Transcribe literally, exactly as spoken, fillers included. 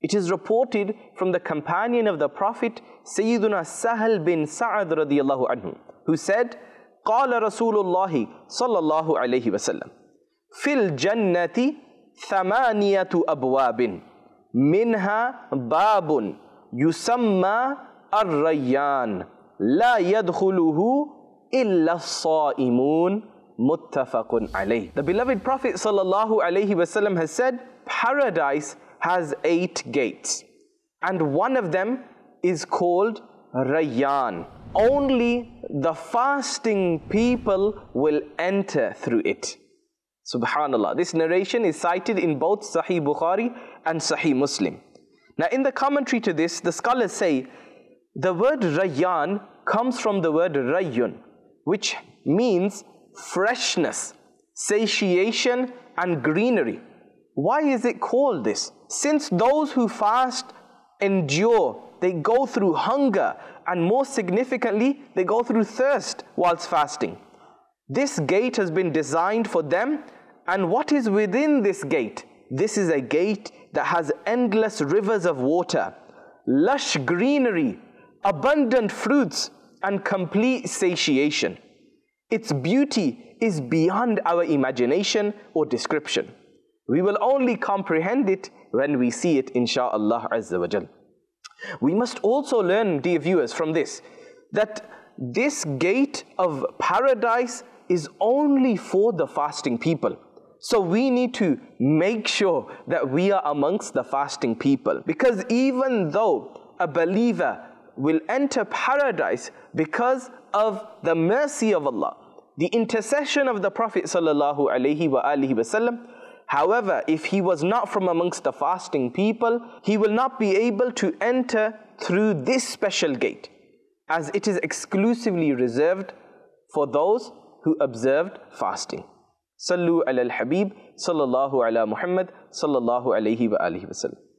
It is reported from the companion of the Prophet, Sayyiduna Sahal bin Sa'ad radiyallahu anhu, who said, قال رسول الله صلى الله عليه وسلم في الجنة ثمانية أبواب منها باب يسمى الريان لا يدخله إلا الصائمون متفق عليه. The beloved Prophet sallallahu alaihi wasallam has said, paradise has eight gates, and one of them is called Rayyan. Only the fasting people will enter through it. Subhanallah. This narration is cited in both Sahih Bukhari and Sahih Muslim. Now in the commentary to this, the scholars say, the word Rayyan comes from the word Rayyun, which means freshness, satiation and greenery. Why is it called this? Since those who fast endure, they go through hunger, and more significantly, they go through thirst whilst fasting. This gate has been designed for them, and what is within this gate? This is a gate that has endless rivers of water, lush greenery, abundant fruits, and complete satiation. Its beauty is beyond our imagination or description. We will only comprehend it when we see it, insha'Allah Azza wa Jal. We must also learn, dear viewers, from this, that this gate of paradise is only for the fasting people. So we need to make sure that we are amongst the fasting people. Because even though a believer will enter paradise because of the mercy of Allah, the intercession of the Prophet sallallahu alaihi wa alihi wasallam, however, if he was not from amongst the fasting people, he will not be able to enter through this special gate, as it is exclusively reserved for those who observed fasting. Sallu ala al-Habib sallallahu ala Muhammad sallallahu alayhi wa alihi wa sallam.